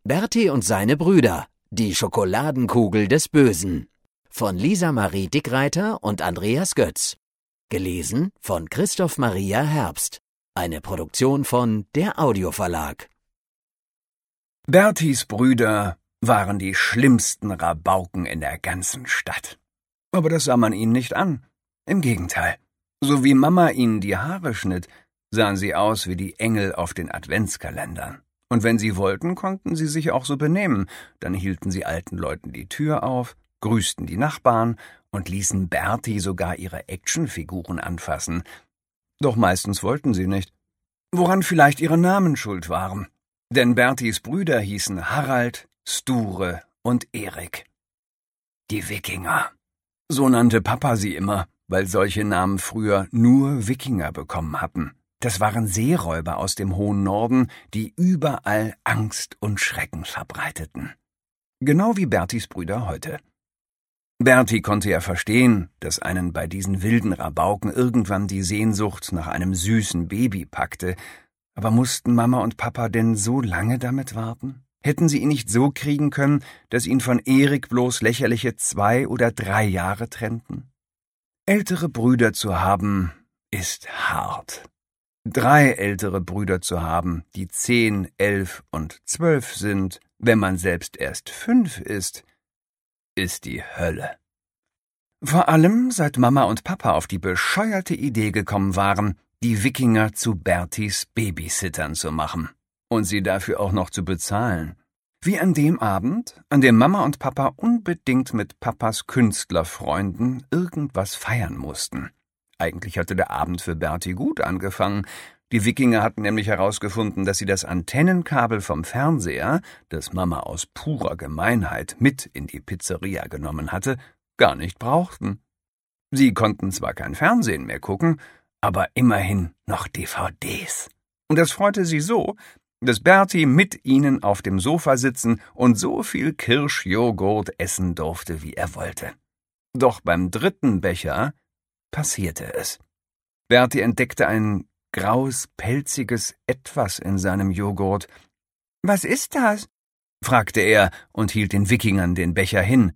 Bertie und seine Brüder, die Schokoladenkugel des Bösen. Von Lisa Marie Dickreiter und Andreas Götz. Gelesen von Christoph Maria Herbst. Eine Produktion von der Audioverlag. Berties Brüder waren die schlimmsten Rabauken in der ganzen Stadt. Aber das sah man ihnen nicht an. Im Gegenteil. So wie Mama ihnen die Haare schnitt, sahen sie aus wie die Engel auf den Adventskalendern. Und wenn sie wollten, konnten sie sich auch so benehmen. Dann hielten sie alten Leuten die Tür auf, grüßten die Nachbarn und ließen Bertie sogar ihre Actionfiguren anfassen. Doch meistens wollten sie nicht. Woran vielleicht ihre Namen schuld waren. Denn Berties Brüder hießen Harald, Sture und Erik. Die Wikinger. So nannte Papa sie immer, weil solche Namen früher nur Wikinger bekommen hatten. Das waren Seeräuber aus dem hohen Norden, die überall Angst und Schrecken verbreiteten. Genau wie Berties Brüder heute. Bertie konnte ja verstehen, dass einen bei diesen wilden Rabauken irgendwann die Sehnsucht nach einem süßen Baby packte. Aber mussten Mama und Papa denn so lange damit warten? Hätten sie ihn nicht so kriegen können, dass ihn von Erik bloß lächerliche 2 oder 3 Jahre trennten? Ältere Brüder zu haben, ist hart. 3 ältere Brüder zu haben, die 10, 11 und 12 sind, wenn man selbst erst 5 ist die Hölle. Vor allem, seit Mama und Papa auf die bescheuerte Idee gekommen waren, die Wikinger zu Berties Babysittern zu machen und sie dafür auch noch zu bezahlen. Wie an dem Abend, an dem Mama und Papa unbedingt mit Papas Künstlerfreunden irgendwas feiern mussten. Eigentlich hatte der Abend für Bertie gut angefangen. Die Wikinger hatten nämlich herausgefunden, dass sie das Antennenkabel vom Fernseher, das Mama aus purer Gemeinheit mit in die Pizzeria genommen hatte, gar nicht brauchten. Sie konnten zwar kein Fernsehen mehr gucken, aber immerhin noch DVDs. Und das freute sie so, dass Bertie mit ihnen auf dem Sofa sitzen und so viel Kirschjoghurt essen durfte, wie er wollte. Doch beim 3. Becher passierte es. Bertie entdeckte ein graues, pelziges Etwas in seinem Joghurt. »Was ist das?« fragte er und hielt den Wikingern den Becher hin.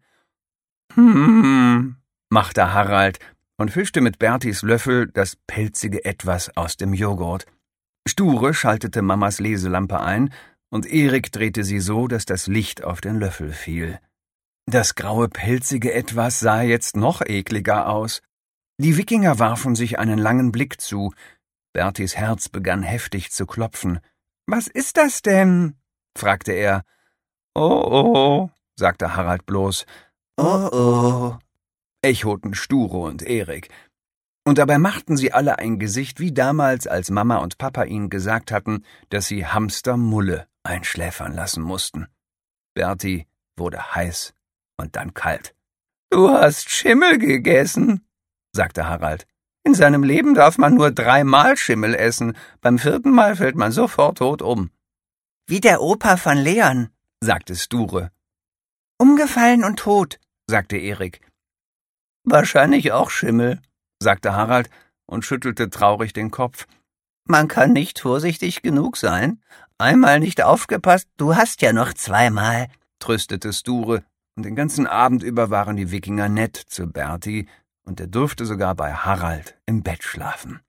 Machte Harald und fischte mit Berties Löffel das pelzige Etwas aus dem Joghurt. Sture schaltete Mamas Leselampe ein, und Erik drehte sie so, dass das Licht auf den Löffel fiel. Das graue, pelzige Etwas sah jetzt noch ekliger aus. Die Wikinger warfen sich einen langen Blick zu. Berties Herz begann heftig zu klopfen. »Was ist das denn?« fragte er. »Oh, sagte Harald bloß. »Oh«, echoten Sture und Erik. Und dabei machten sie alle ein Gesicht wie damals, als Mama und Papa ihnen gesagt hatten, dass sie Hamster Mulle einschläfern lassen mussten. Bertie wurde heiß und dann kalt. »Du hast Schimmel gegessen«, sagte Harald. »In seinem Leben darf man nur 3-mal Schimmel essen. Beim 4. Mal fällt man sofort tot um.« »Wie der Opa von Leon«, sagte Sture. »Umgefallen und tot«, sagte Erik. »Wahrscheinlich auch Schimmel«, sagte Harald und schüttelte traurig den Kopf. »Man kann nicht vorsichtig genug sein. Einmal nicht aufgepasst, du hast ja noch 2-mal«, tröstete Sture, und den ganzen Abend über waren die Wikinger nett zu Bertie, und er durfte sogar bei Harald im Bett schlafen.